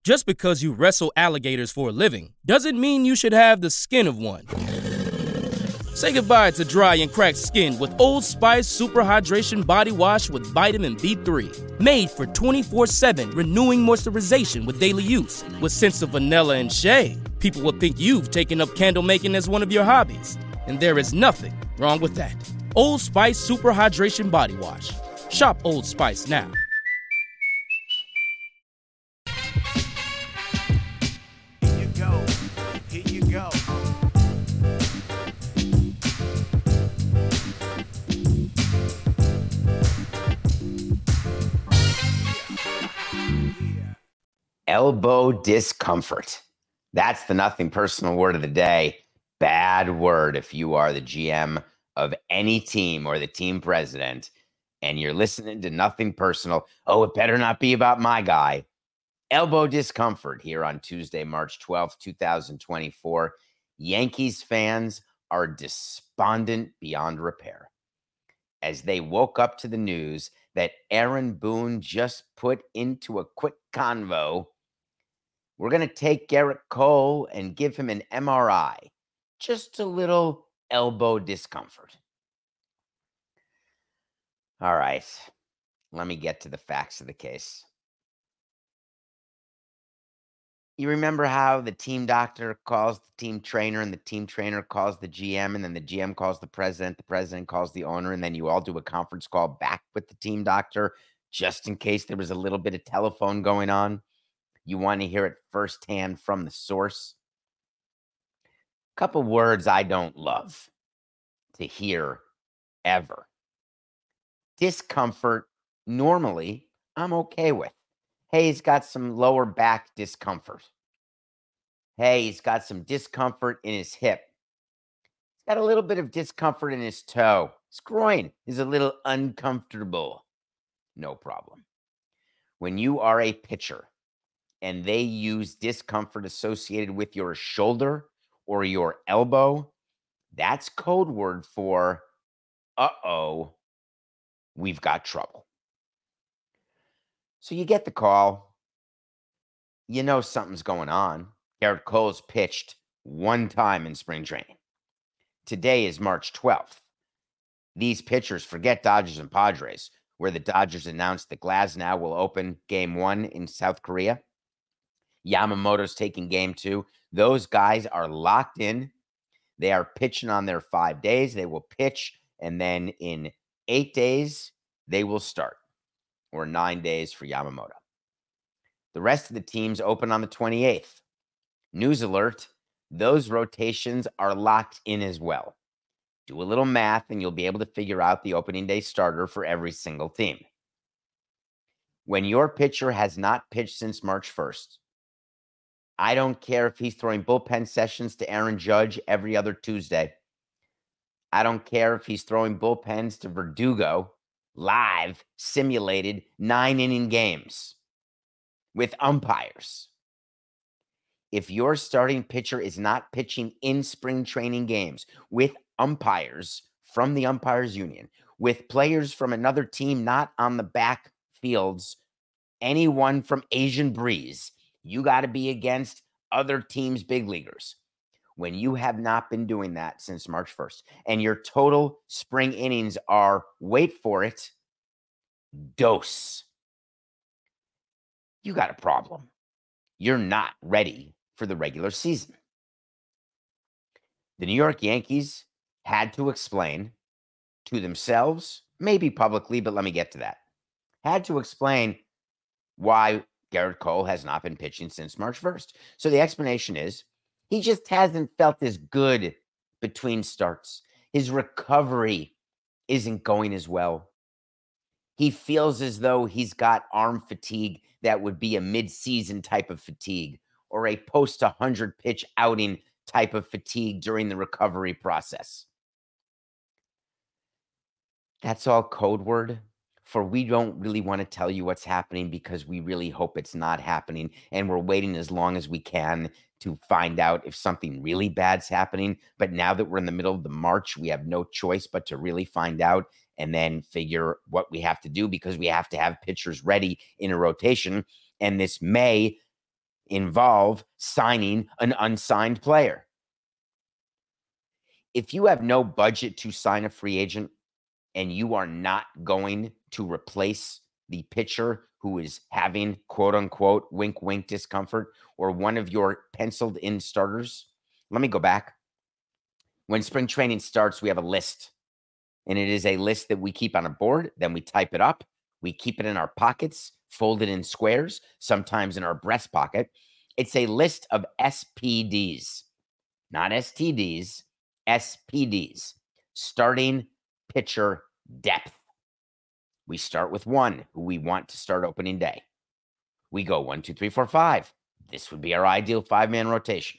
Just because you wrestle alligators for a living doesn't mean you should have the skin of one. Say goodbye to dry and cracked skin with Old Spice Super Hydration Body Wash with Vitamin B3. Made for 24/7 renewing moisturization with daily use. With scents of vanilla and shea, people will think you've taken up candle making as one of your hobbies. And there is nothing wrong with that. Old Spice Super Hydration Body Wash. Shop Old Spice now. Here you go. Elbow discomfort. That's the nothing personal word of the day. Bad word if you are the GM of any team or the team president and you're listening to nothing personal. Oh, it better not be about my guy. Elbow discomfort here on Tuesday, March 12th, 2024. Yankees fans are despondent beyond repair as they woke up to the news that Aaron Boone just put into a quick convo. We're going to take Garrett Cole and give him an MRI. Just a little elbow discomfort. All right, let me get to the facts of the case. You remember how the team doctor calls the team trainer and the team trainer calls the GM and then the GM calls the president calls the owner, and then you all do a conference call back with the team doctor just in case there was a little bit of telephone going on? You want to hear it firsthand from the source? A couple words I don't love to hear ever. Discomfort, normally, I'm okay with. Hey, he's got some lower back discomfort. Hey, he's got some discomfort in his hip. He's got a little bit of discomfort in his toe. His groin is a little uncomfortable. No problem. When you are a pitcher and they use discomfort associated with your shoulder or your elbow, that's code word for, uh-oh, we've got trouble. So you get the call. You know something's going on. Garrett Cole's pitched one time in spring training. Today is March 12th. These pitchers, forget Dodgers and Padres, where the Dodgers announced that Glasnow will open game 1 in South Korea. Yamamoto's taking game 2. Those guys are locked in. They are pitching on their 5 days. They will pitch, and then in 8 days, they will start, or 9 days for Yamamoto. The rest of the teams open on the 28th. News alert, those rotations are locked in as well. Do a little math and you'll be able to figure out the opening day starter for every single team. When your pitcher has not pitched since March 1st, I don't care if he's throwing bullpen sessions to Aaron Judge every other Tuesday. I don't care if he's throwing bullpens to Verdugo, live, simulated 9-inning games with umpires. If your starting pitcher is not pitching in spring training games with umpires from the umpires union, with players from another team not on the back fields, anyone from Asian Breeze, you got to be against other teams' big leaguers. When you have not been doing that since March 1st, and your total spring innings are, wait for it, dose, you got a problem. You're not ready for the regular season. The New York Yankees had to explain to themselves, maybe publicly, but let me get to that, had to explain why Garrett Cole has not been pitching since March 1st. So the explanation is he just hasn't felt as good between starts. His recovery isn't going as well. He feels as though he's got arm fatigue that would be a mid-season type of fatigue or a post-100 pitch outing type of fatigue during the recovery process. That's all code word for we don't really want to tell you what's happening because we really hope it's not happening, and we're waiting as long as we can to find out if something really bad's happening. But now that we're in the middle of the March, we have no choice but to really find out and then figure what we have to do because we have to have pitchers ready in a rotation. And this may involve signing an unsigned player. If you have no budget to sign a free agent and you are not going to replace the pitcher who is having quote unquote wink, wink discomfort or one of your penciled in starters, let me go back. When spring training starts, we have a list, and it is a list that we keep on a board. Then we type it up. We keep it in our pockets, fold it in squares, sometimes in our breast pocket. It's a list of SPDs, not STDs, SPDs, starting pitcher depth. We start with one who we want to start opening day. We go 1, 2, 3, 4, 5. This would be our ideal 5-man rotation.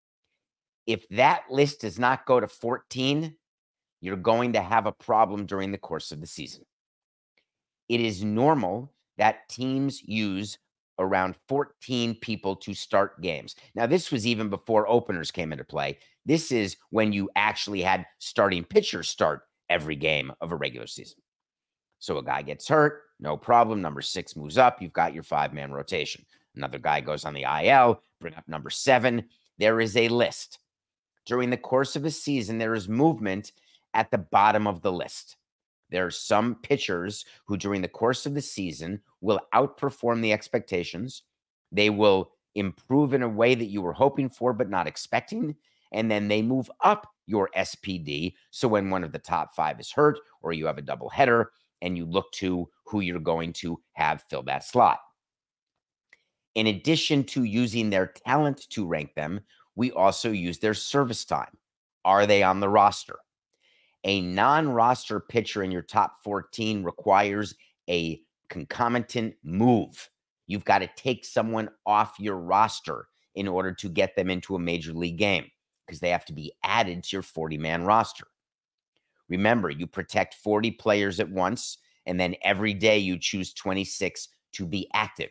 If that list does not go to 14, you're going to have a problem during the course of the season. It is normal that teams use around 14 people to start games. Now, this was even before openers came into play. This is when you actually had starting pitchers start every game of a regular season. So a guy gets hurt, no problem. Number 6 moves up. You've got your 5-man rotation. Another guy goes on the IL, bring up number 7. There is a list. During the course of a season, there is movement at the bottom of the list. There are some pitchers who, during the course of the season, will outperform the expectations. They will improve in a way that you were hoping for but not expecting. And then they move up your SPD. So when one of the top 5 is hurt or you have a doubleheader and you look to who you're going to have fill that slot. In addition to using their talent to rank them, we also use their service time. Are they on the roster? A non-roster pitcher in your top 14 requires a concomitant move. You've got to take someone off your roster in order to get them into a major league game because they have to be added to your 40-man roster. Remember, you protect 40 players at once, and then every day you choose 26 to be active.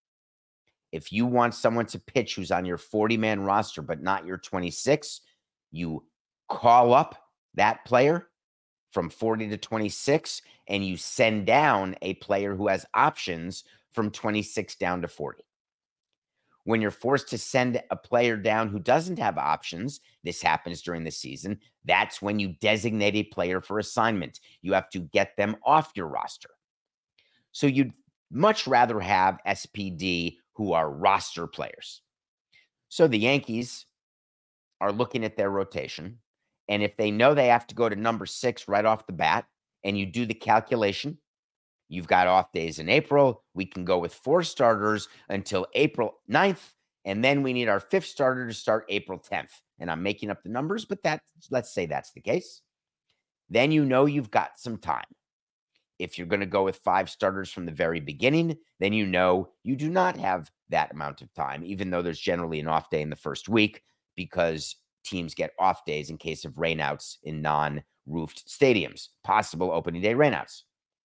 If you want someone to pitch who's on your 40-man roster but not your 26, you call up that player from 40 to 26, and you send down a player who has options from 26 down to 40. When you're forced to send a player down who doesn't have options, this happens during the season, that's when you designate a player for assignment. You have to get them off your roster. So you'd much rather have SPD who are roster players. So the Yankees are looking at their rotation, and if they know they have to go to number 6 right off the bat, and you do the calculation, you've got off days in April. We can go with 4 starters until April 9th, and then we need our 5th starter to start April 10th. And I'm making up the numbers, but let's say that's the case. Then you know you've got some time. If you're going to go with 5 starters from the very beginning, then you know you do not have that amount of time, even though there's generally an off day in the first week because teams get off days in case of rainouts in non-roofed stadiums, possible opening day rainouts.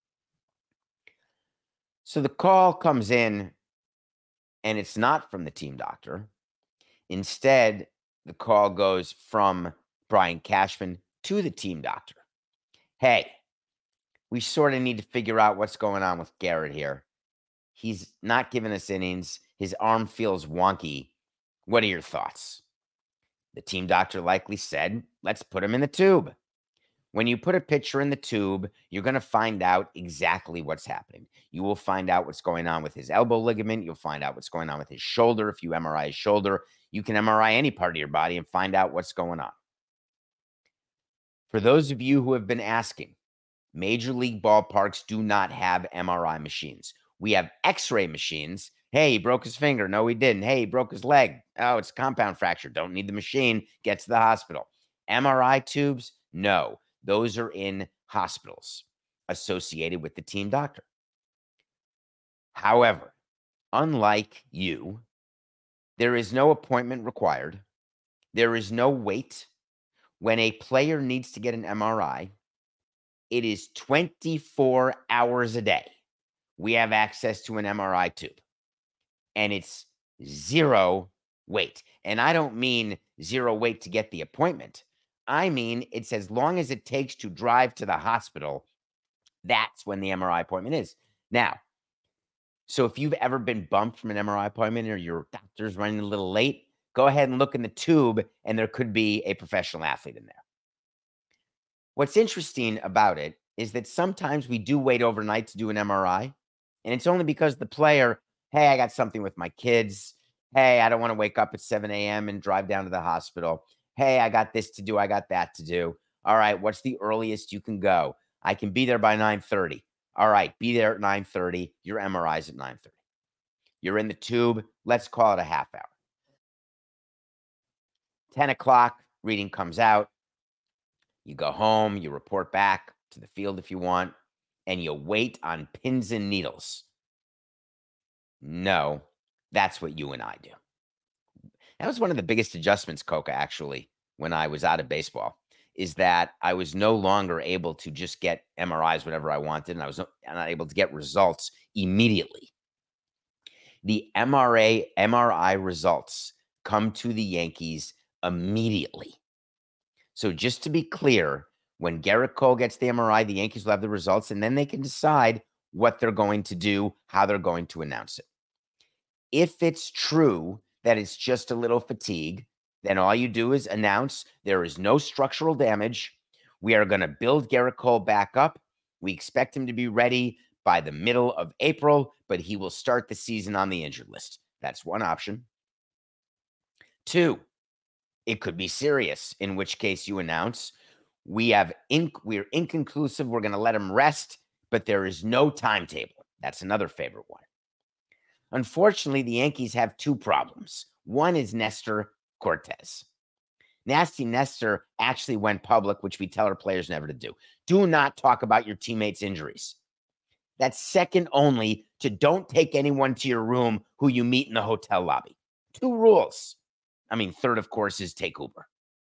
So the call comes in, and it's not from the team doctor. Instead, the call goes from Brian Cashman to the team doctor. Hey, we sort of need to figure out what's going on with Garrett here. He's not giving us innings. His arm feels wonky. What are your thoughts? The team doctor likely said, let's put him in the tube. When you put a pitcher in the tube, you're going to find out exactly what's happening. You will find out what's going on with his elbow ligament. You'll find out what's going on with his shoulder. If you MRI his shoulder, you can MRI any part of your body and find out what's going on. For those of you who have been asking, major league ballparks do not have MRI machines. We have X-ray machines. Hey, he broke his finger. No, he didn't. Hey, he broke his leg. Oh, it's a compound fracture. Don't need the machine. Get to the hospital. MRI tubes? No. Those are in hospitals associated with the team doctor. However, unlike you, there is no appointment required. There is no wait. When a player needs to get an MRI, it is 24 hours a day. We have access to an MRI tube, and it's 0 wait. And I don't mean 0 wait to get the appointment. I mean, it's as long as it takes to drive to the hospital. That's when the MRI appointment is. Now, So if you've ever been bumped from an MRI appointment or your doctor's running a little late, go ahead and look in the tube, and there could be a professional athlete in there. What's interesting about it is that sometimes we do wait overnight to do an MRI, and it's only because the player, hey, I got something with my kids. Hey, I don't want to wake up at 7 a.m. and drive down to the hospital. Hey, I got this to do. I got that to do. All right, what's the earliest you can go? I can be there by 9:30. All right, be there at 9:30. Your MRI's at 9:30. You're in the tube. Let's call it a half hour. 10 o'clock, reading comes out. You go home, you report back to the field if you want, and you wait on pins and needles. No, that's what you and I do. That was one of the biggest adjustments, Coca, actually, when I was out of baseball, is that I was no longer able to just get MRIs whenever I wanted, and I was not able to get results immediately. The MRI results come to the Yankees immediately. So just to be clear, when Gerrit Cole gets the MRI, the Yankees will have the results, and then they can decide what they're going to do, how they're going to announce it. If it's true that it's just a little fatigue, then all you do is announce there is no structural damage. We are going to build Gerrit Cole back up. We expect him to be ready by the middle of April, but he will start the season on the injured list. That's one option. 2, it could be serious, in which case you announce we're inconclusive. We're going to let him rest, but there is no timetable. That's another favorite one. Unfortunately, the Yankees have 2 problems. One is Nestor Cortes. Nasty Nestor actually went public, which we tell our players never to do. Do not talk about your teammates' injuries. That's second only to don't take anyone to your room who you meet in the hotel lobby. 2 rules. I mean, third, of course, is take Uber.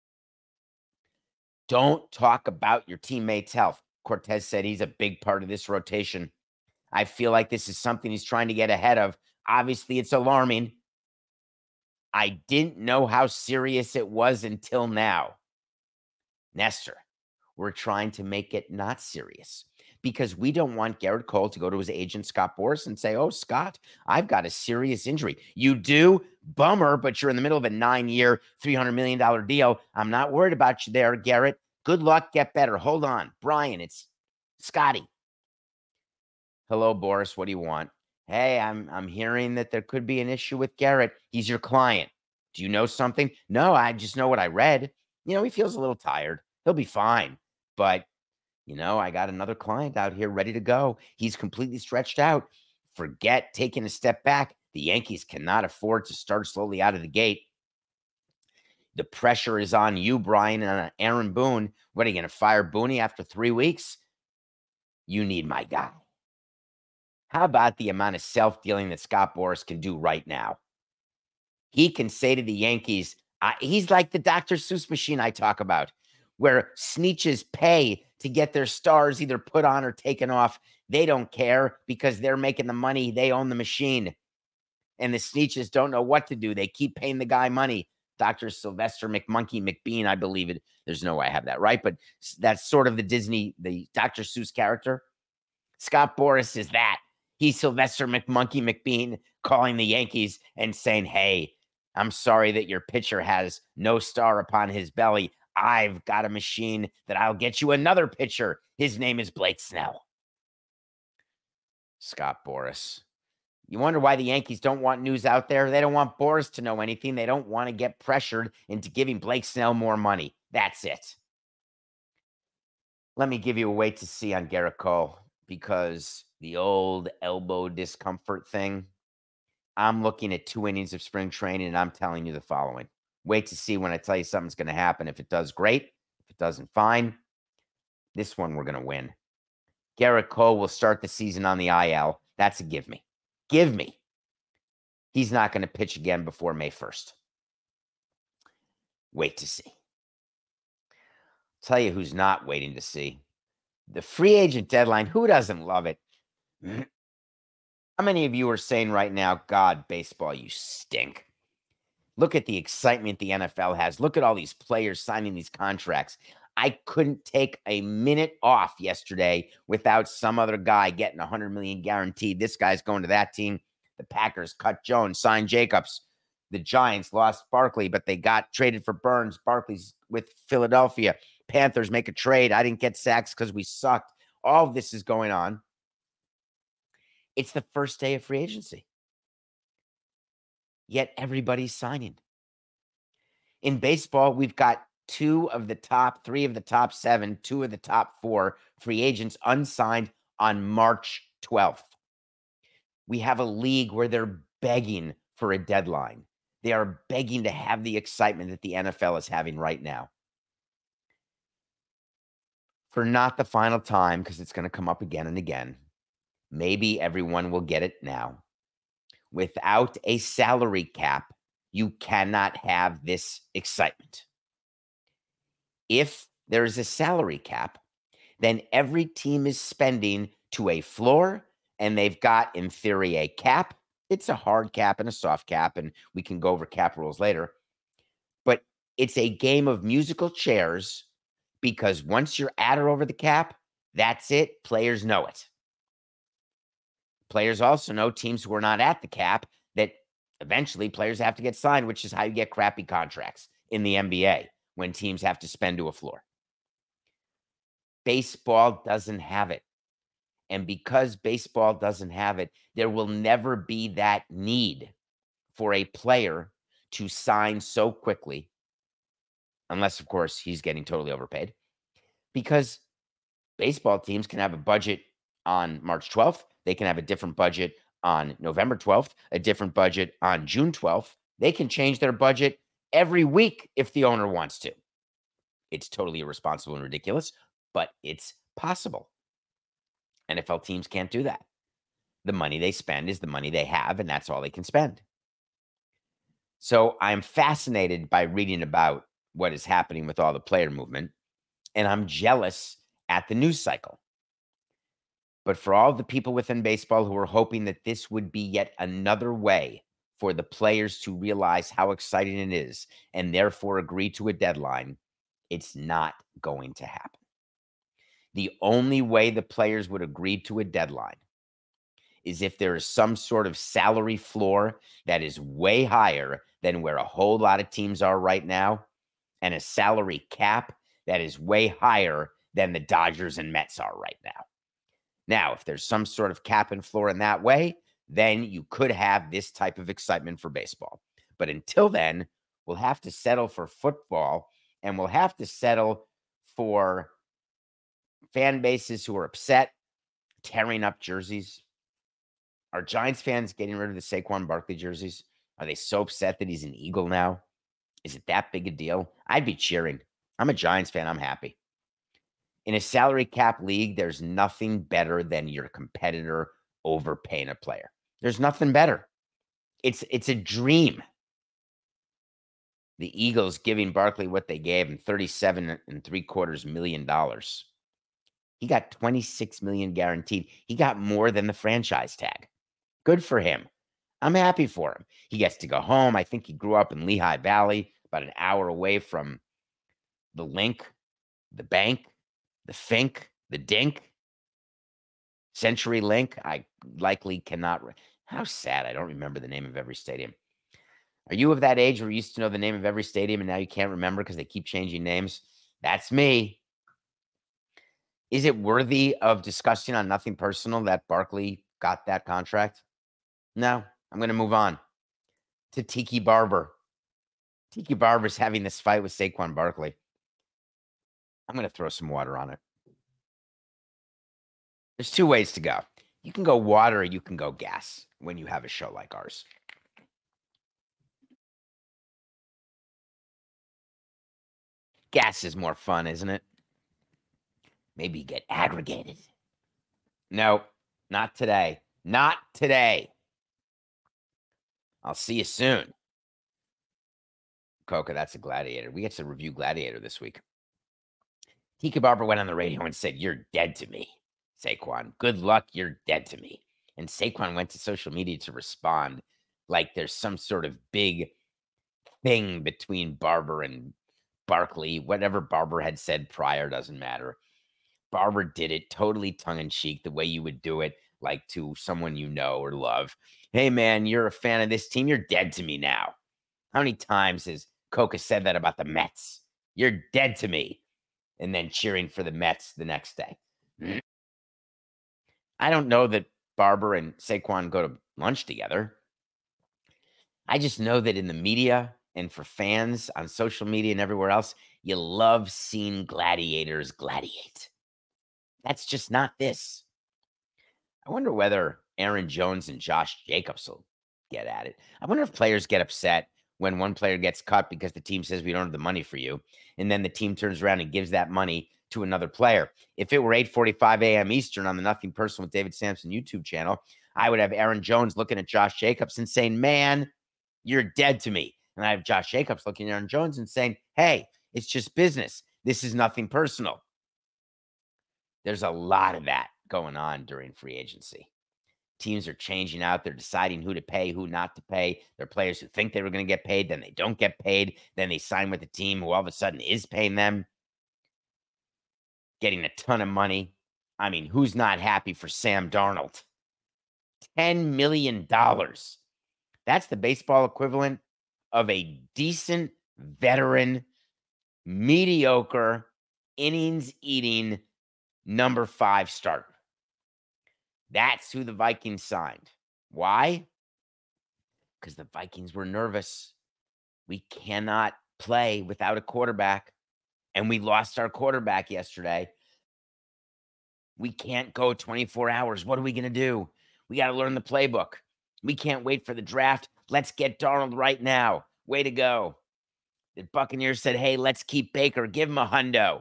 Don't talk about your teammates' health. Cortes said he's a big part of this rotation. I feel like this is something he's trying to get ahead of. Obviously, it's alarming. I didn't know how serious it was until now. Nestor, we're trying to make it not serious because we don't want Gerrit Cole to go to his agent, Scott Boras, and say, oh, Scott, I've got a serious injury. You do? Bummer, but you're in the middle of a 9-year, $300 million deal. I'm not worried about you there, Gerrit. Good luck. Get better. Hold on. Brian, it's Scotty. Hello, Boras. What do you want? Hey, I'm hearing that there could be an issue with Gerrit. He's your client. Do you know something? No, I just know what I read. He feels a little tired. He'll be fine. But, I got another client out here ready to go. He's completely stretched out. Forget taking a step back. The Yankees cannot afford to start slowly out of the gate. The pressure is on you, Brian, and Aaron Boone. What, are you going to fire Booney after 3 weeks? You need my guy. How about the amount of self-dealing that Scott Boras can do right now? He can say to the Yankees, he's like the Dr. Seuss machine I talk about, where Sneetches pay to get their stars either put on or taken off. They don't care because they're making the money. They own the machine. And the Sneetches don't know what to do. They keep paying the guy money. Dr. Sylvester McMonkey McBean, I believe it. There's no way I have that right, but that's sort of the Dr. Seuss character. Scott Boras is that. He's Sylvester McMonkey McBean calling the Yankees and saying, hey, I'm sorry that your pitcher has no star upon his belly. I've got a machine that I'll get you another pitcher. His name is Blake Snell. Scott Boras. You wonder why the Yankees don't want news out there? They don't want Boras to know anything. They don't want to get pressured into giving Blake Snell more money. That's it. Let me give you a wait to see on Gerrit Cole, because the old elbow discomfort thing, I'm looking at 2 innings of spring training, and I'm telling you the following. Wait to see when I tell you something's going to happen. If it does, great. If it doesn't, fine. This one we're going to win. Gerrit Cole will start the season on the IL. That's a give me. Give me. He's not going to pitch again before May 1st. Wait to see. I'll tell you who's not waiting to see. The free agent deadline. Who doesn't love it? How many of you are saying right now, God, baseball, you stink? Look at the excitement the NFL has. Look at all these players signing these contracts. I couldn't take a minute off yesterday without some other guy getting $100 million guaranteed. This guy's going to that team. The Packers cut Jones, signed Jacobs. The Giants lost Barkley, but they got traded for Burns. Barkley's with Philadelphia. Panthers make a trade. I didn't get sacks because we sucked. All of this is going on. It's the first day of free agency. Yet everybody's signing. In baseball, we've got three of the top 7, 2 of the top 4 free agents unsigned on March 12th. We have a league where they're begging for a deadline. They are begging to have the excitement that the NFL is having right now. For not the final time, because it's going to come up again and again, maybe everyone will get it now. Without a salary cap, you cannot have this excitement. If there is a salary cap, then every team is spending to a floor, and they've got, in theory, a cap. It's a hard cap and a soft cap, and we can go over cap rules later. But it's a game of musical chairs, because once you're at or over the cap, that's it. Players know it. Players also know, teams who are not at the cap, that eventually players have to get signed, which is how you get crappy contracts in the NBA when teams have to spend to a floor. Baseball doesn't have it. And because baseball doesn't have it, there will never be that need for a player to sign so quickly, unless, of course, he's getting totally overpaid, because baseball teams can have a budget on March 12th. They can have a different budget on November 12th, a different budget on June 12th. They can change their budget every week if the owner wants to. It's totally irresponsible and ridiculous, but it's possible. NFL teams can't do that. The money they spend is the money they have, and that's all they can spend. So I'm fascinated by reading about what is happening with all the player movement, and I'm jealous at the news cycle. But for all the people within baseball who are hoping that this would be yet another way for the players to realize how exciting it is and therefore agree to a deadline, it's not going to happen. The only way the players would agree to a deadline is if there is some sort of salary floor that is way higher than where a whole lot of teams are right now, and a salary cap that is way higher than the Dodgers and Mets are right now. Now, if there's some sort of cap and floor in that way, then you could have this type of excitement for baseball. But until then, we'll have to settle for football, and we'll have to settle for fan bases who are upset, tearing up jerseys. Are Giants fans getting rid of the Saquon Barkley jerseys? Are they so upset that he's an Eagle now? Is it that big a deal? I'd be cheering. I'm a Giants fan. I'm happy. In a salary cap league, there's nothing better than your competitor overpaying a player. There's nothing better. It's a dream. The Eagles giving Barkley what they gave him, $37.75 million. He got $26 million guaranteed. He got more than the franchise tag. Good for him. I'm happy for him. He gets to go home. I think he grew up in Lehigh Valley, about an hour away from the Link, the Bank, the Fink, the Dink, Century Link. I likely cannot. How sad. I don't remember the name of every stadium. Are you of that age where you used to know the name of every stadium and now you can't remember because they keep changing names? That's me. Is it worthy of discussing on Nothing Personal that Barkley got that contract? No, I'm going to move on to Tiki Barber. Tiki Barber's having this fight with Saquon Barkley. I'm going to throw some water on it. There's two ways to go. You can go water or you can go gas when you have a show like ours. Gas is more fun, isn't it? Maybe get aggregated. No, not today. Not today. I'll see you soon. Coca, that's a Gladiator. We get to review Gladiator this week. Tiki Barber went on the radio and said, "You're dead to me, Saquon. Good luck, you're dead to me." And Saquon went to social media to respond like there's some sort of big thing between Barber and Barkley, whatever Barber had said prior doesn't matter. Barber did it totally tongue-in-cheek, the way you would do it, like to someone you know or love. Hey, man, you're a fan of this team. You're dead to me now. How many times has Coca said that about the Mets? You're dead to me. And then cheering for the Mets the next day. I don't know that Barber and Saquon go to lunch together. I just know that in the media and for fans on social media and everywhere else, you love seeing gladiators gladiate. That's just not this. I wonder whether Aaron Jones and Josh Jacobs will get at it. I wonder if players get upset when one player gets cut because the team says we don't have the money for you, and then the team turns around and gives that money to another player. If it were 8:45 a.m. Eastern on the Nothing Personal with David Sampson YouTube channel, I would have Aaron Jones looking at Josh Jacobs and saying, man, you're dead to me. And I have Josh Jacobs looking at Aaron Jones and saying, hey, it's just business. This is nothing personal. There's a lot of that going on during free agency. Teams are changing out. They're deciding who to pay, who not to pay. There are players who think they were going to get paid, then they don't get paid. Then they sign with a team who all of a sudden is paying them, getting a ton of money. I mean, who's not happy for Sam Darnold? $10 million. That's the baseball equivalent of a decent veteran, mediocre, innings-eating number 5 starter. That's who the Vikings signed. Why? Because the Vikings were nervous. We cannot play without a quarterback, and we lost our quarterback yesterday. We can't go 24 hours. What are we going to do? We got to learn the playbook. We can't wait for the draft. Let's get Darnold right now. Way to go. The Buccaneers said, hey, let's keep Baker. Give him a hundo.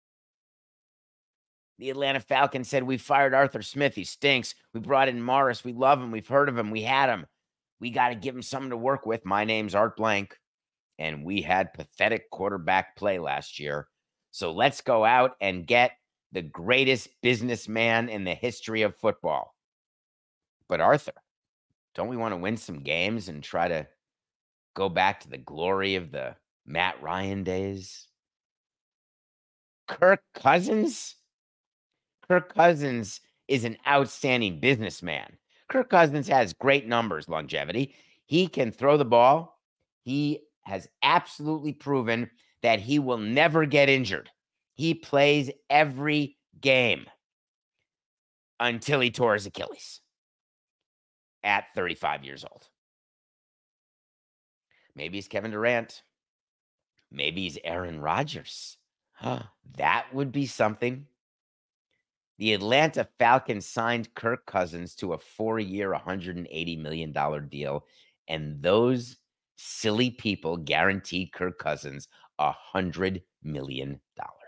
The Atlanta Falcons said, we fired Arthur Smith. He stinks. We brought in Morris. We love him. We've heard of him. We had him. We got to give him something to work with. My name's Art Blank. And we had pathetic quarterback play last year. So let's go out and get the greatest businessman in the history of football. But Arthur, don't we want to win some games and try to go back to the glory of the Matt Ryan days? Kirk Cousins? Kirk Cousins is an outstanding businessman. Kirk Cousins has great numbers, longevity. He can throw the ball. He has absolutely proven that he will never get injured. He plays every game until he tore his Achilles at 35 years old. Maybe he's Kevin Durant. Maybe he's Aaron Rodgers. That would be something. The Atlanta Falcons signed Kirk Cousins to a 4-year, $180 million deal, and those silly people guaranteed Kirk Cousins $100 million.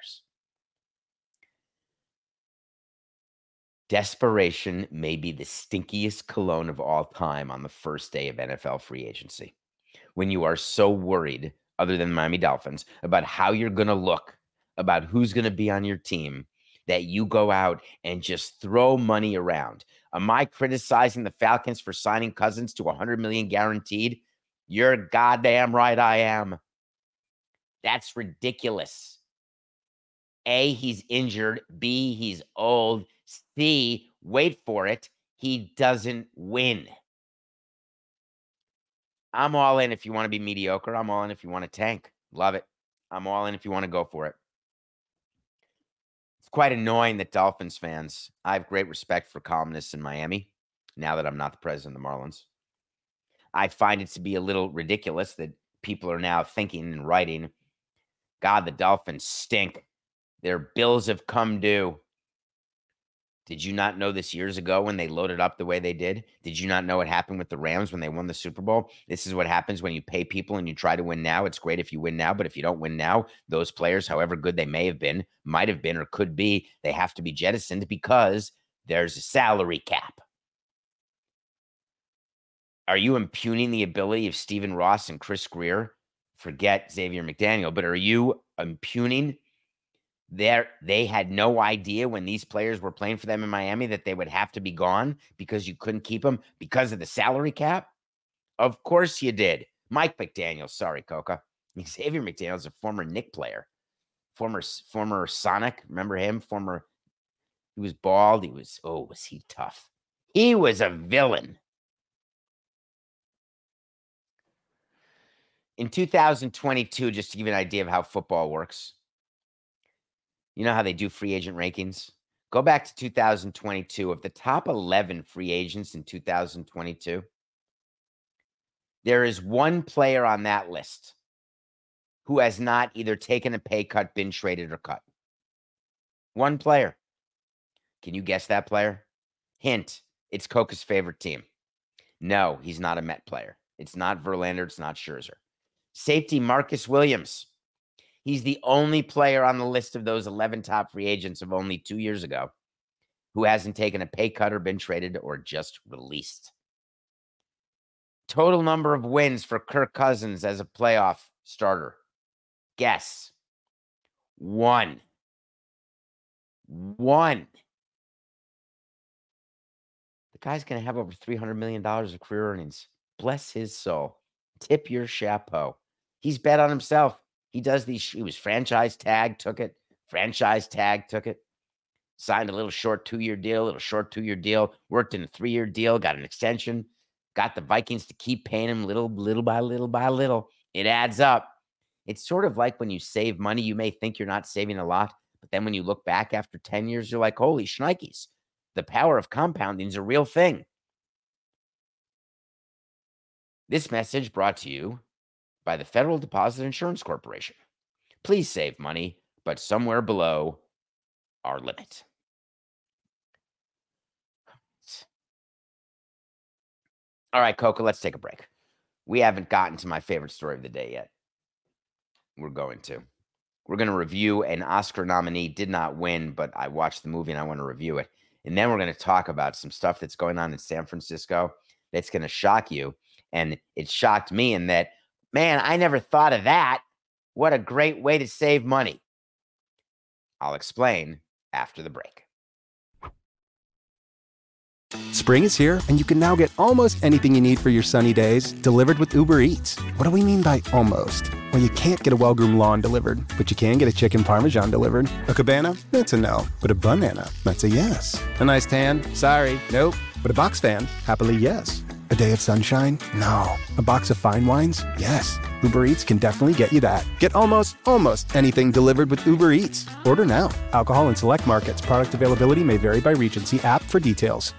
Desperation may be the stinkiest cologne of all time on the first day of NFL free agency. When you are so worried, other than the Miami Dolphins, about how you're going to look, about who's going to be on your team, that you go out and just throw money around. Am I criticizing the Falcons for signing Cousins to $100 million guaranteed? You're goddamn right I am. That's ridiculous. A, he's injured. B, he's old. C, wait for it, he doesn't win. I'm all in if you want to be mediocre. I'm all in if you want to tank. Love it. I'm all in if you want to go for it. It's quite annoying that Dolphins fans, I have great respect for columnists in Miami, now that I'm not the president of the Marlins. I find it to be a little ridiculous that people are now thinking and writing, God, the Dolphins stink. Their bills have come due. Did you not know this years ago when they loaded up the way they did? Did you not know what happened with the Rams when they won the Super Bowl? This is what happens when you pay people and you try to win now. It's great if you win now, but if you don't win now, those players, however good they may have been, might have been, or could be, they have to be jettisoned because there's a salary cap. Are you impugning the ability of Stephen Ross and Chris Greer? Forget Xavier McDaniel, but are you impugning they had no idea when these players were playing for them in Miami that they would have to be gone because you couldn't keep them because of the salary cap? Of course you did. Mike McDaniel. Sorry, Coca. Xavier McDaniels, a former Knick player, former Sonic. Remember him? He was bald. Was he tough? He was a villain. In 2022, just to give you an idea of how football works, you know how they do free agent rankings? Go back to 2022. Of the top 11 free agents in 2022, there is one player on that list who has not either taken a pay cut, been traded, or cut. One player. Can you guess that player? Hint, it's Coca's favorite team. No, he's not a Met player. It's not Verlander. It's not Scherzer. Safety Marcus Williams. He's the only player on the list of those 11 top free agents of only 2 years ago who hasn't taken a pay cut or been traded or just released. Total number of wins for Kirk Cousins as a playoff starter. Guess. One. The guy's going to have over $300 million of career earnings. Bless his soul. Tip your chapeau. He's bet on himself. He does these. He was franchise tag, took it. Franchise tag, took it. Signed a little short 2-year deal. Worked in a 3-year deal. Got an extension. Got the Vikings to keep paying him little by little. It adds up. It's sort of like when you save money, you may think you're not saving a lot, but then when you look back after 10 years, you're like, holy shnikes. The power of compounding is a real thing. This message brought to you by the Federal Deposit Insurance Corporation. Please save money, but somewhere below our limit. All right, Coca, let's take a break. We haven't gotten to my favorite story of the day yet. We're going to review an Oscar nominee, did not win, but I watched the movie and I want to review it. And then we're going to talk about some stuff that's going on in San Francisco that's going to shock you. And it shocked me in that, man, I never thought of that. What a great way to save money. I'll explain after the break. Spring is here, and you can now get almost anything you need for your sunny days delivered with Uber Eats. What do we mean by almost? Well, you can't get a well-groomed lawn delivered, but you can get a chicken parmesan delivered. A cabana? That's a no. But a banana? That's a yes. A nice tan? Sorry, nope. But a box fan? Happily, yes. A day of sunshine? No. A box of fine wines? Yes. Uber Eats can definitely get you that. Get almost anything delivered with Uber Eats. Order now. Alcohol in select markets. Product availability may vary by region. See app for details.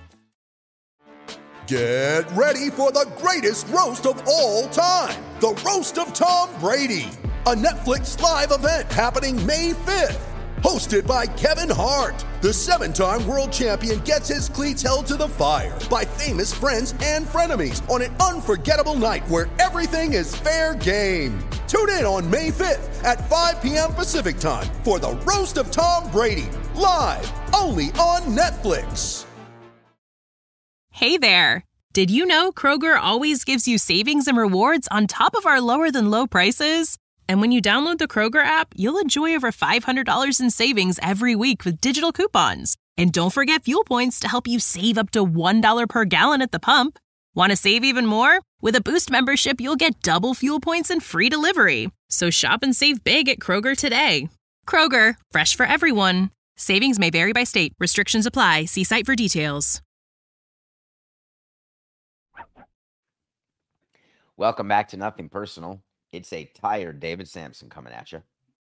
Get ready for the greatest roast of all time, the Roast of Tom Brady, a Netflix live event happening May 5th. Hosted by Kevin Hart, the 7-time world champion gets his cleats held to the fire by famous friends and frenemies on an unforgettable night where everything is fair game. Tune in on May 5th at 5 p.m. Pacific time for the Roast of Tom Brady, live only on Netflix. Hey there! Did you know Kroger always gives you savings and rewards on top of our lower-than-low prices? And when you download the Kroger app, you'll enjoy over $500 in savings every week with digital coupons. And don't forget fuel points to help you save up to $1 per gallon at the pump. Want to save even more? With a Boost membership, you'll get double fuel points and free delivery. So shop and save big at Kroger today. Kroger, fresh for everyone. Savings may vary by state. Restrictions apply. See site for details. Welcome back to Nothing Personal. It's a tired David Sampson coming at you.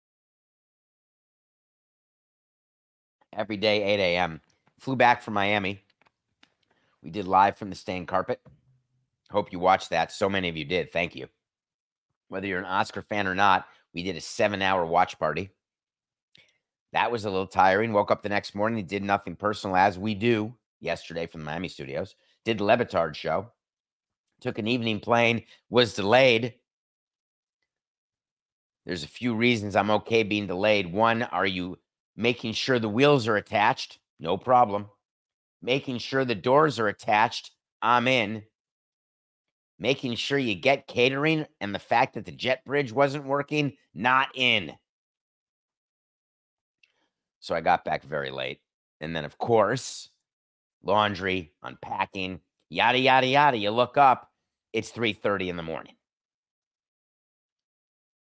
Every day, 8 a.m. Flew back from Miami. We did live from the stained carpet. Hope you watched that. So many of you did. Thank you. Whether you're an Oscar fan or not, we did a 7-hour watch party. That was a little tiring. Woke up the next morning, did Nothing Personal as we do yesterday from the Miami studios. Did the Le Batard show. Took an evening plane, was delayed. There's a few reasons I'm okay being delayed. One, are you making sure the wheels are attached? No problem. Making sure the doors are attached? I'm in. Making sure you get catering and the fact that the jet bridge wasn't working? Not in. So I got back very late. And then, of course, laundry, unpacking, yada, yada, yada. You look up. It's 3:30 in the morning.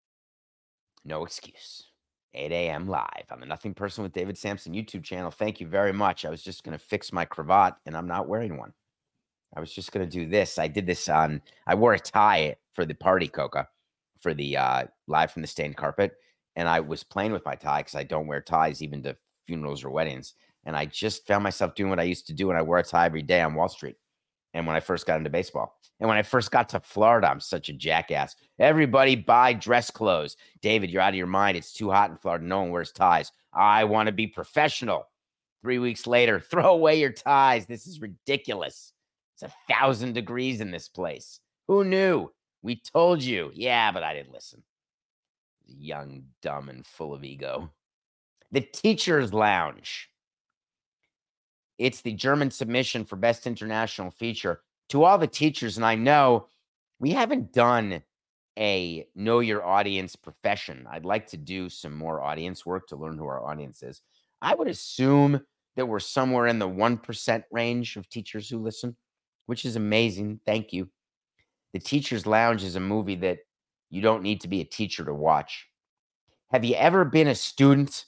No excuse. 8 a.m. live on the Nothing Personal with David Sampson YouTube channel. Thank you very much. I was just going to fix my cravat, and I'm not wearing one. I was just going to do this. I did this I wore a tie for the party, Coca, for the Live from the Stained Carpet. And I was playing with my tie because I don't wear ties even to funerals or weddings. And I just found myself doing what I used to do when I wore a tie every day on Wall Street. And when I first got into baseball. And when I first got to Florida, I'm such a jackass. Everybody buy dress clothes. David, you're out of your mind. It's too hot in Florida. No one wears ties. I want to be professional. 3 weeks later, throw away your ties. This is ridiculous. It's 1,000 degrees in this place. Who knew? We told you. Yeah, but I didn't listen. Young, dumb, and full of ego. The Teacher's Lounge. It's the German submission for Best International Feature. To all the teachers, and I know we haven't done a Know Your Audience profession. I'd like to do some more audience work to learn who our audience is. I would assume that we're somewhere in the 1% range of teachers who listen, which is amazing. Thank you. The Teacher's Lounge is a movie that you don't need to be a teacher to watch. Have you ever been a student?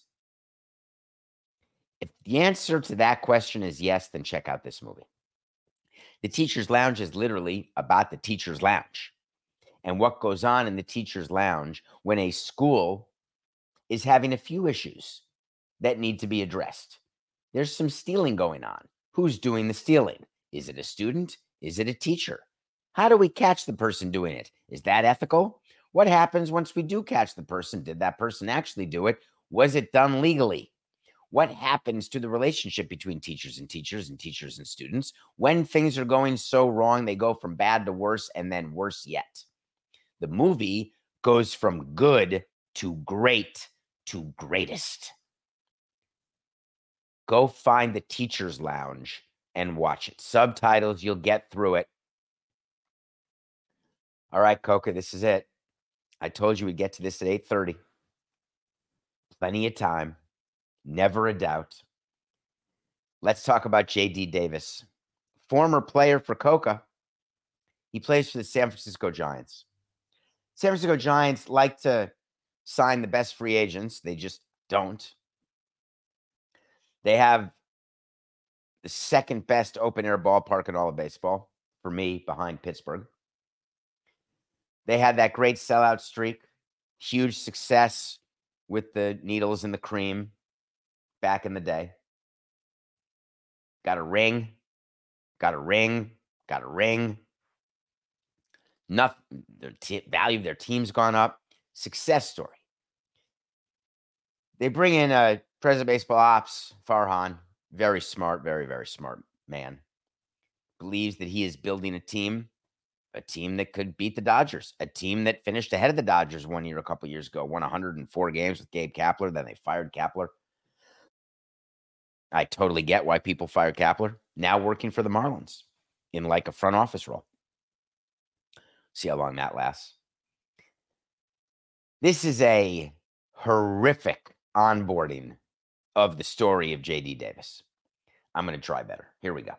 If the answer to that question is yes, then check out this movie. The Teacher's Lounge is literally about the Teacher's Lounge and what goes on in the Teacher's Lounge when a school is having a few issues that need to be addressed. There's some stealing going on. Who's doing the stealing? Is it a student? Is it a teacher? How do we catch the person doing it? Is that ethical? What happens once we do catch the person? Did that person actually do it? Was it done legally? What happens to the relationship between teachers and teachers and teachers and students when things are going so wrong, they go from bad to worse and then worse yet? The movie goes from good to great to greatest. Go find the Teacher's Lounge and watch it. Subtitles, you'll get through it. All right, Coca, this is it. I told you we'd get to this at 8:30. Plenty of time. Never a doubt. Let's talk about J.D. Davis. Former player for Coca. He plays for the San Francisco Giants. San Francisco Giants like to sign the best free agents. They just don't. They have the second best open-air ballpark in all of baseball, for me, behind Pittsburgh. They had that great sellout streak, huge success with the needles and the cream back in the day. Got a ring. Nothing. The value of their team's gone up. Success story. They bring in president of baseball ops, Farhan. Very smart, very, very smart man. Believes that he is building a team that could beat the Dodgers, a team that finished ahead of the Dodgers 1 year, a couple years ago, won 104 games with Gabe Kapler. Then they fired Kapler. I totally get why people fired Kapler. Now working for the Marlins in like a front office role. See how long that lasts. This is a horrific onboarding of the story of J.D. Davis. I'm going to try better. Here we go.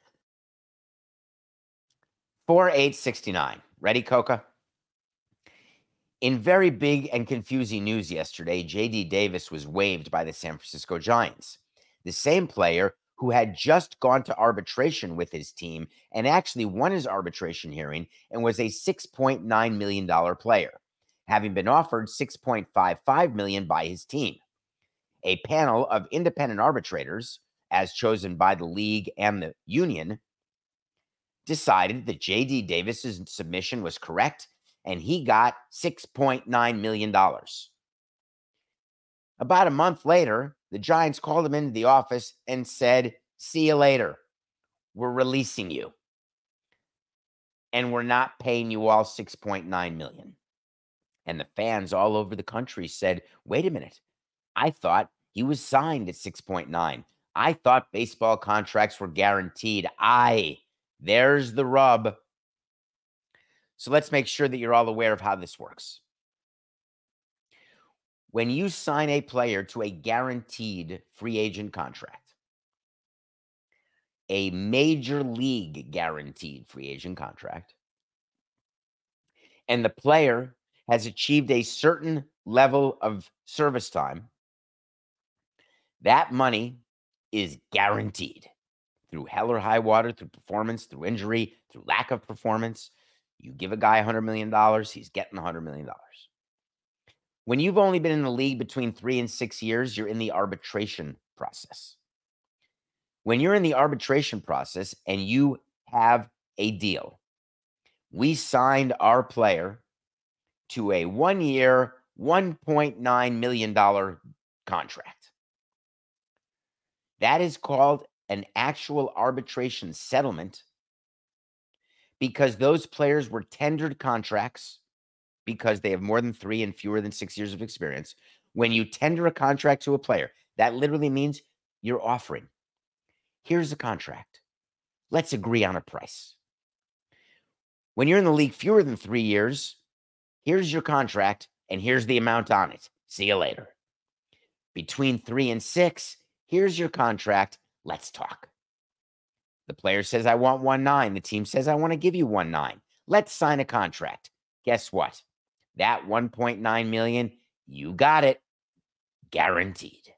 4869. Ready, Coca? In very big and confusing news yesterday, J.D. Davis was waived by the San Francisco Giants. The same player who had just gone to arbitration with his team and actually won his arbitration hearing and was a $6.9 million player, having been offered $6.55 million by his team. A panel of independent arbitrators, as chosen by the league and the union, decided that J.D. Davis's submission was correct, and he got $6.9 million. About a month later, the Giants called him into the office and said, "See you later. We're releasing you. And we're not paying you all $6.9 million." And the fans all over the country said, "Wait a minute. I thought he was signed at 6.9. I thought baseball contracts were guaranteed." There's the rub. So let's make sure that you're all aware of how this works. When you sign a player to a guaranteed free agent contract, a major league guaranteed free agent contract, and the player has achieved a certain level of service time, that money is guaranteed through hell or high water, through performance, through injury, through lack of performance. You give a guy $100 million, he's getting $100 million. When you've only been in the league between 3 and 6 years, you're in the arbitration process. When you're in the arbitration process and you have a deal, we signed our player to a 1-year, $1.9 million contract. That is called an actual arbitration settlement because those players were tendered contracts because they have more than 3 and fewer than 6 years of experience. When you tender a contract to a player, that literally means you're offering. Here's a contract. Let's agree on a price. When you're in the league fewer than 3 years, here's your contract and here's the amount on it. See you later. Between 3 and 6, here's your contract. Let's talk. The player says, I want 1.9. The team says, I want to give you 1.9. Let's sign a contract. Guess what? That 1.9 million, you got it. Guaranteed.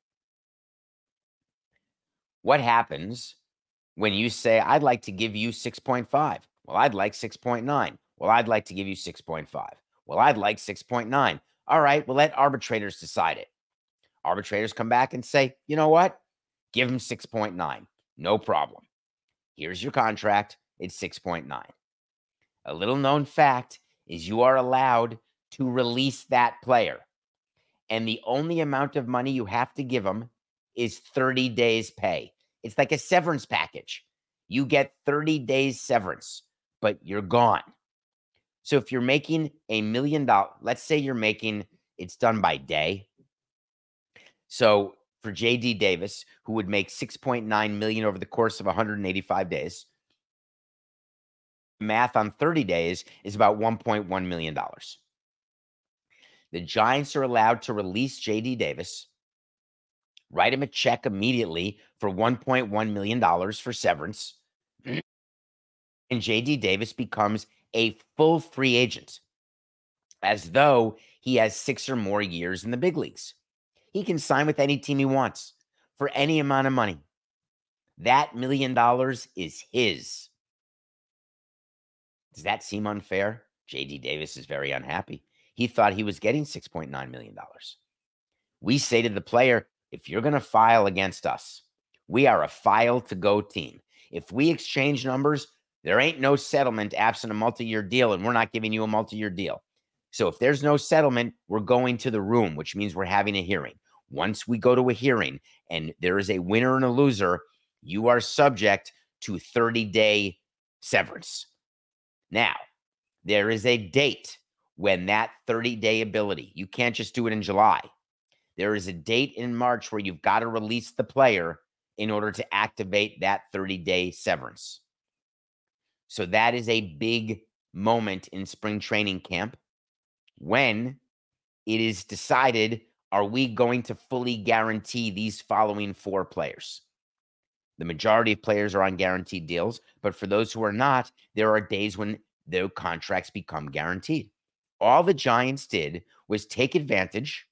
What happens when you say, I'd like to give you 6.5? Well, I'd like 6.9. Well, I'd like to give you 6.5. Well, I'd like 6.9. All right, well, let arbitrators decide it. Arbitrators come back and say, you know what? Give them 6.9. No problem. Here's your contract. It's 6.9. A little known fact is you are allowed to release that player. And the only amount of money you have to give them is 30 days pay. It's like a severance package. You get 30 days severance, but you're gone. So if you're making $1 million, let's say you're making, it's done by day. So for JD Davis, who would make $6.9 million over the course of 185 days, math on 30 days is about $1.1 million. The Giants are allowed to release JD Davis, write him a check immediately for $1.1 million for severance, and JD Davis becomes a full free agent, as though he has 6 or more years in the big leagues. He can sign with any team he wants for any amount of money. That $1 million is his. Does that seem unfair? JD Davis is very unhappy. He thought he was getting $6.9 million. We say to the player, if you're going to file against us, we are a file-to-go team. If we exchange numbers, there ain't no settlement absent a multi-year deal, and we're not giving you a multi-year deal. So if there's no settlement, we're going to the room, which means we're having a hearing. Once we go to a hearing and there is a winner and a loser, you are subject to 30-day severance. Now, there is a date when that 30-day ability, you can't just do it in July. There is a date in March where you've got to release the player in order to activate that 30-day severance. So that is a big moment in spring training camp when it is decided, are we going to fully guarantee these following 4 players? The majority of players are on guaranteed deals, but for those who are not, there are days when their contracts become guaranteed. All the Giants did was take advantage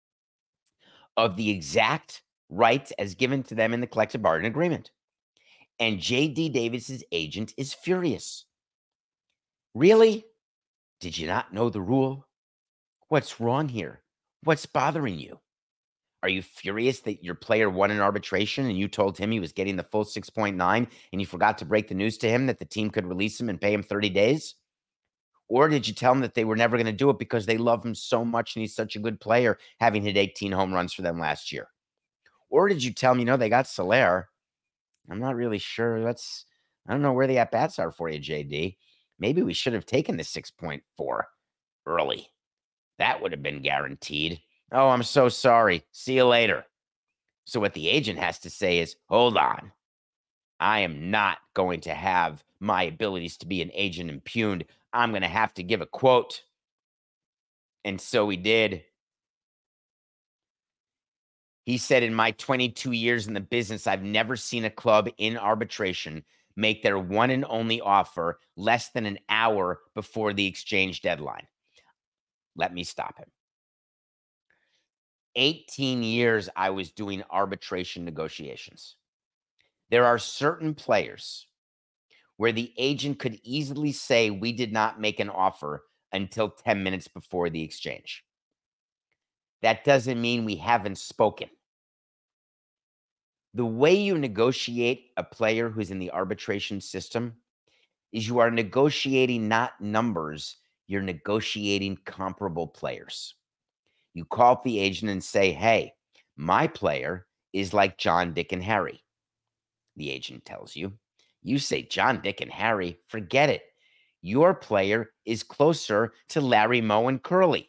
of the exact rights as given to them in the collective bargaining agreement. And JD Davis's agent is furious. Really? Did you not know the rule? What's wrong here? What's bothering you? Are you furious that your player won an arbitration and you told him he was getting the full 6.9 and you forgot to break the news to him that the team could release him and pay him 30 days? Or did you tell him that they were never going to do it because they love him so much and he's such a good player, having hit 18 home runs for them last year? Or did you tell him, they got Soler? I'm not really sure. I don't know where the at-bats are for you, JD. Maybe we should have taken the 6.4 early. That would have been guaranteed. Oh, I'm so sorry. See you later. So what the agent has to say is, hold on. I am not going to have my abilities to be an agent impugned. I'm going to have to give a quote. And so he did. He said, in my 22 years in the business, I've never seen a club in arbitration make their one and only offer less than an hour before the exchange deadline. Let me stop him. 18 years I was doing arbitration negotiations. There are certain players where the agent could easily say we did not make an offer until 10 minutes before the exchange. That doesn't mean we haven't spoken. The way you negotiate a player who's in the arbitration system is you are negotiating not numbers, you're negotiating comparable players. You call up the agent and say, hey, my player is like John, Dick, and Harry. The agent tells you. You say, John, Dick, and Harry, forget it. Your player is closer to Larry, Moe, and Curly.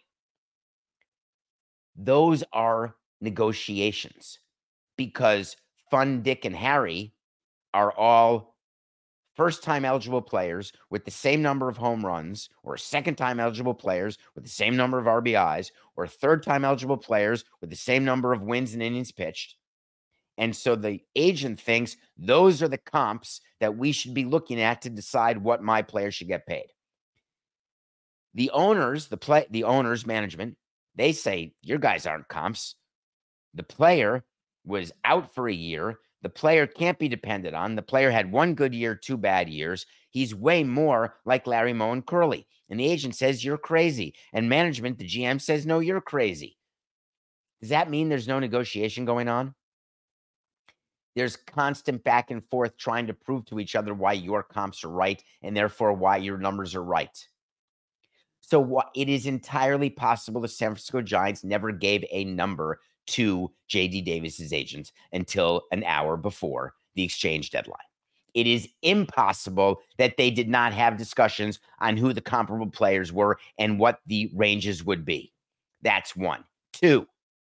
Those are negotiations because Fun, Dick, and Harry are all first-time eligible players with the same number of home runs, or second-time eligible players with the same number of RBIs, or third-time eligible players with the same number of wins and innings pitched. And so the agent thinks those are the comps that we should be looking at to decide what my player should get paid. The owners, the owners, management, they say, your guys aren't comps. The player was out for a year. The player can't be depended on. The player had 1 good year, 2 bad years. He's way more like Larry, Moe, and Curly. And the agent says, you're crazy. And management, the GM, says, no, you're crazy. Does that mean there's no negotiation going on? There's constant back and forth trying to prove to each other why your comps are right and therefore why your numbers are right. So it is entirely possible the San Francisco Giants never gave a number to J.D. Davis's agent until an hour before the exchange deadline. It is impossible that they did not have discussions on who the comparable players were and what the ranges would be. That's one. Two,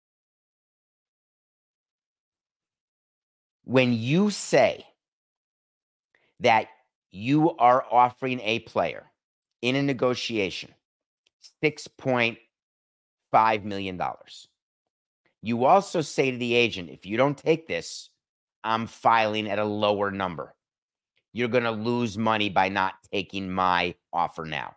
when you say that you are offering a player in a negotiation $6.5 million, you also say to the agent, if you don't take this, I'm filing at a lower number. You're going to lose money by not taking my offer now.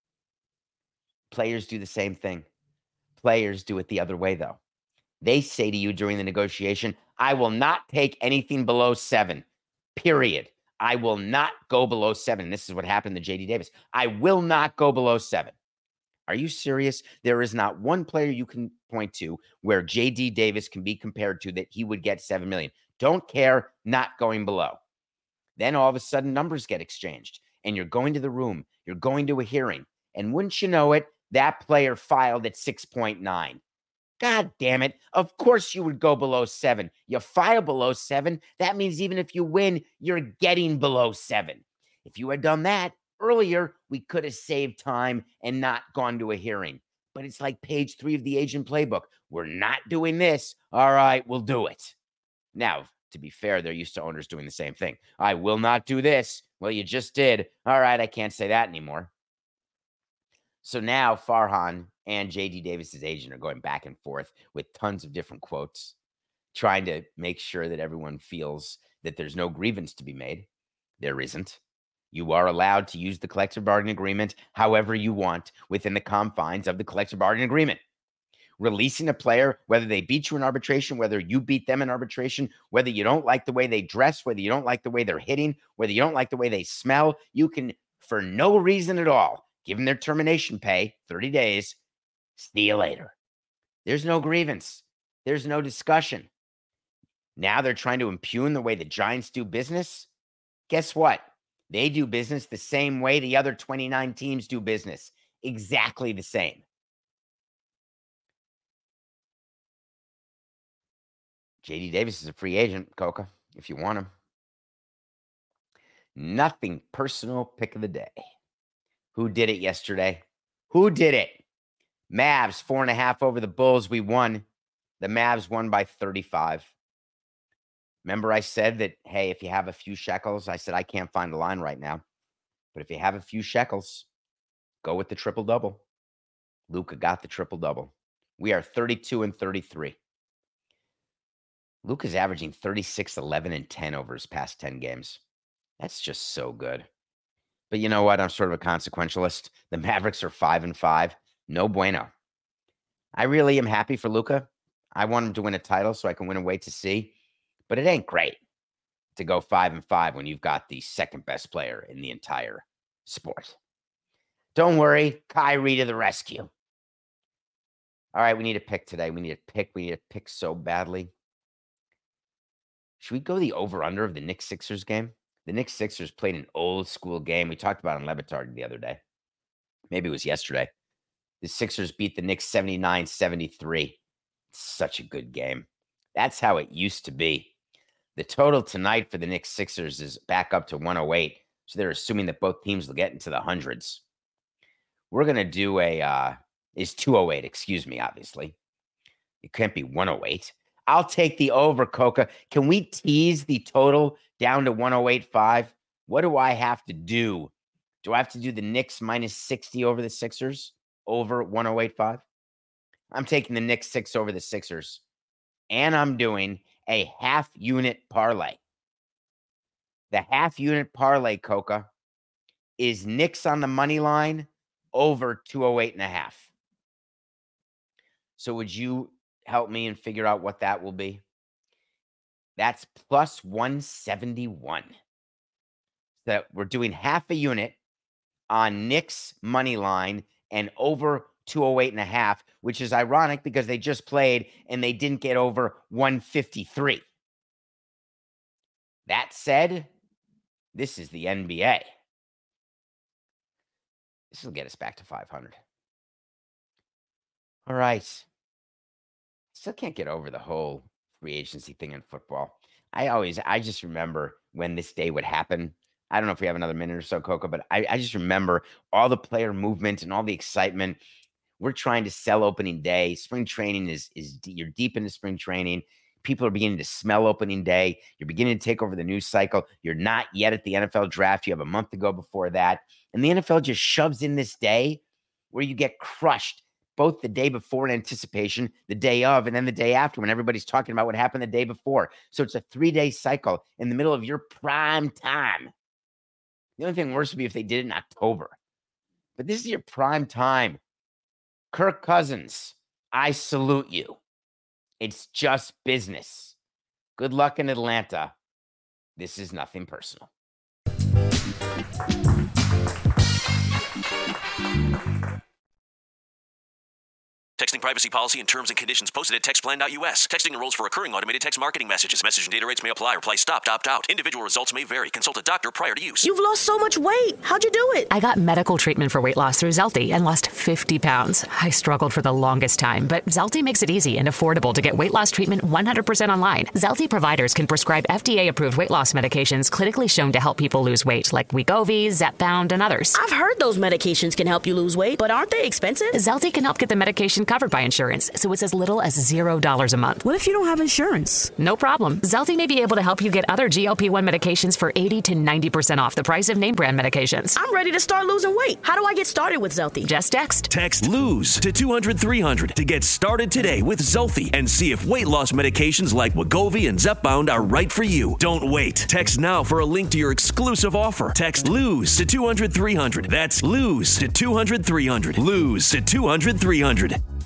Players do the same thing. Players do it the other way, though. They say to you during the negotiation, I will not take anything below 7, period. I will not go below 7. This is what happened to J.D. Davis. I will not go below 7. Are you serious? There is not one player you can point to where J.D. Davis can be compared to that he would get $7 million. Don't care, not going below. Then all of a sudden numbers get exchanged and you're going to the room, you're going to a hearing. And wouldn't you know it, that player filed at 6.9. God damn it. Of course you would go below 7. You file below 7. That means even if you win, you're getting below 7. If you had done that earlier, we could have saved time and not gone to a hearing. But it's like page 3 of the agent playbook. We're not doing this. All right, we'll do it. Now, to be fair, they're used to owners doing the same thing. I will not do this. Well, you just did. All right, I can't say that anymore. So now Farhan and J.D. Davis's agent are going back and forth with tons of different quotes, trying to make sure that everyone feels that there's no grievance to be made. There isn't. You are allowed to use the collective bargaining agreement however you want within the confines of the collective bargaining agreement. Releasing a player, whether they beat you in arbitration, whether you beat them in arbitration, whether you don't like the way they dress, whether you don't like the way they're hitting, whether you don't like the way they smell, you can, for no reason at all, give them their termination pay, 30 days, see you later. There's no grievance. There's no discussion. Now they're trying to impugn the way the Giants do business. Guess what? They do business the same way the other 29 teams do business. Exactly the same. J.D. Davis is a free agent, Coca, if you want him. Nothing personal pick of the day. Who did it yesterday? Who did it? Mavs, 4.5 over the Bulls. We won. The Mavs won by 35. Remember I said that, hey, if you have a few shekels, I said I can't find the line right now. But if you have a few shekels, go with the triple-double. Luka got the triple-double. We are 32 and 33. Luka's averaging 36, 11, and 10 over his past 10 games. That's just so good. But you know what? I'm sort of a consequentialist. The Mavericks are 5 and 5. No bueno. I really am happy for Luka. I want them to win a title so I can win a way to see. But it ain't great to go 5-5 when you've got the second best player in the entire sport. Don't worry, Kyrie to the rescue. All right, we need a pick today. We need a pick so badly. Should we go the over-under of the Knicks-Sixers game? The Knicks-Sixers played an old-school game. We talked about it on Le Batard the other day. Maybe it was yesterday. The Sixers beat the Knicks 79-73. Such a good game. That's how it used to be. The total tonight for the Knicks-Sixers is back up to 108. So they're assuming that both teams will get into the hundreds. We're going to do is 208, excuse me, obviously. It can't be 108. I'll take the over, Coca. Can we tease the total down to 108.5? What do I have to do? Do I have to do the Knicks minus 60 over the Sixers over 108.5? I'm taking the Knicks 6 over the Sixers. And I'm doing a half-unit parlay. The half-unit parlay, Coca, is Knicks on the money line over 208.5. So would you help me and figure out what that will be? That's plus 171. So we're doing half a unit on Knicks money line and over 208.5, which is ironic because they just played and they didn't get over 153. That said, this is the NBA. This will get us back to 500. All right. Still can't get over the whole free agency thing in football. I just remember when this day would happen. I don't know if we have another minute or so, Coco, but I just remember all the player movement and all the excitement. We're trying to sell opening day. Spring training is you're deep into spring training. People are beginning to smell opening day. You're beginning to take over the news cycle. You're not yet at the NFL draft. You have a month to go before that. And the NFL just shoves in this day where you get crushed both the day before in anticipation, the day of, and then the day after when everybody's talking about what happened the day before. So it's a 3-day cycle in the middle of your prime time. The only thing worse would be if they did it in October. But this is your prime time. Kirk Cousins, I salute you. It's just business. Good luck in Atlanta. This is nothing personal. Texting privacy policy and terms and conditions posted at textplan.us. Texting enrolls for recurring automated text marketing messages. Message and data rates may apply. Reply stop to opt out. Individual results may vary. Consult a doctor prior to use. You've lost so much weight. How'd you do it? I got medical treatment for weight loss through Zelty and lost 50 pounds. I struggled for the longest time, but Zelty makes it easy and affordable to get weight loss treatment 100% online. Zelty providers can prescribe FDA-approved weight loss medications clinically shown to help people lose weight, like Wegovy, Zepbound, and others. I've heard those medications can help you lose weight, but aren't they expensive? Zelty can help get the medication covered by insurance, so it's as little as $0 a month. What if you don't have insurance? No problem. Zelty may be able to help you get other GLP-1 medications for 80 to 90% off the price of name brand medications. I'm ready to start losing weight. How do I get started with Zelty? Just text. Text LOSE to 200-300 to get started today with Zelty and see if weight loss medications like Wegovy and Zepbound are right for you. Don't wait. Text now for a link to your exclusive offer. Text LOSE to 200-300. That's LOSE to 200-300. LOSE to 200-300.